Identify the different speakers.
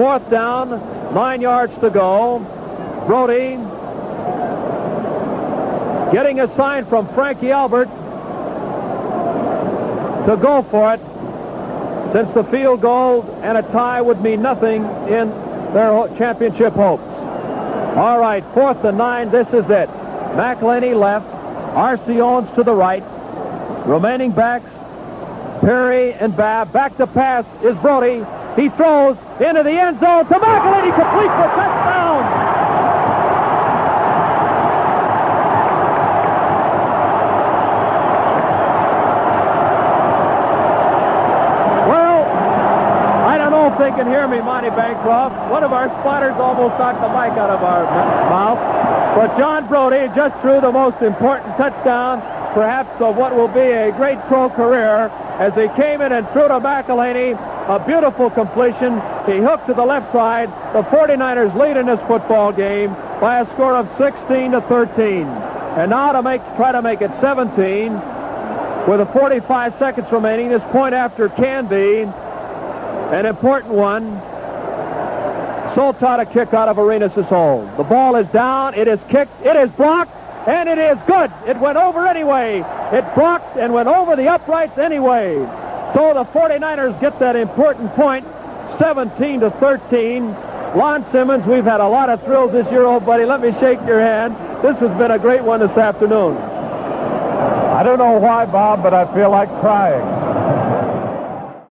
Speaker 1: 4th down, 9 yards to go. Brody getting a sign from Frankie Albert to go for it, since the field goal and a tie would mean nothing in their championship hopes. All right, 4th and 9, this is it. McElhaney left, R.C. Owens to the right. Remaining backs, Perry and Babb. Back to pass is Brody. He throws into the end zone to McElhaney, complete for touchdown. Well, I don't know if they can hear me, Monty Bancroft. One of our spotters almost knocked the mic out of our mouth. But John Brody just threw the most important touchdown, perhaps of what will be a great pro career, as he came in and threw to McElhaney. A beautiful completion. He hooked to the left side. The 49ers lead in this football game by a score of 16-13. And now to try to make it 17 with 45 seconds remaining. This point after can be an important one. Soltata kick out of Arenas' hole. The ball is down. It is kicked. It is blocked. And it is good. It went over anyway. It blocked and went over the uprights anyway. So the 49ers get that important point, 17-13. Lon Simmons, we've had a lot of thrills this year, old buddy. Let me shake your hand. This has been a great one this afternoon.
Speaker 2: I don't know why, Bob, but I feel like crying.